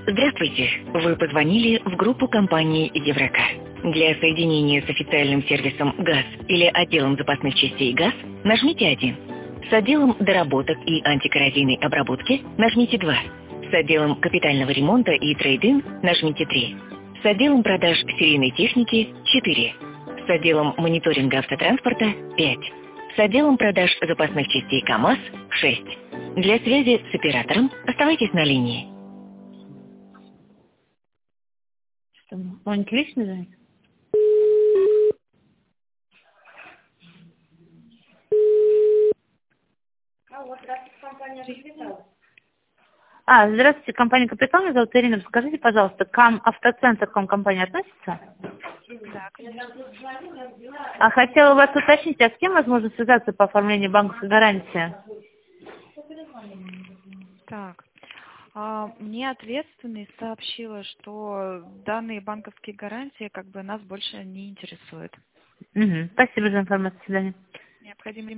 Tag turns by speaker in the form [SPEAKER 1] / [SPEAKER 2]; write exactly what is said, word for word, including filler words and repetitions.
[SPEAKER 1] Здравствуйте. Вы позвонили в группу компании Еврека. Для соединения с официальным сервисом ГАЗ или отделом запасных частей ГАЗ нажмите один. С отделом доработок и антикоррозийной обработки нажмите два. С отделом капитального ремонта и трейд-ин нажмите три. С отделом продаж серийной техники четыре. С отделом мониторинга автотранспорта пять. С отделом продаж запасных частей КАМАЗ шесть. Для связи с оператором оставайтесь на линии.
[SPEAKER 2] Что, Монька лично звонит?
[SPEAKER 3] Алло, здравствуйте, компания «Капитал».
[SPEAKER 2] А, здравствуйте, компания «Капитал», меня зовут Ирина. Скажите, пожалуйста, к вам автоцентр к вам компания относится?
[SPEAKER 3] Да, конечно.
[SPEAKER 2] А хотела вас уточнить, а с кем возможно связаться по оформлению банковской гарантии?
[SPEAKER 3] Так, а, мне ответственный сообщила, что данные банковские гарантии как бы нас больше не интересуют.
[SPEAKER 2] Угу. Спасибо за информацию. До свидания.
[SPEAKER 3] Необходимо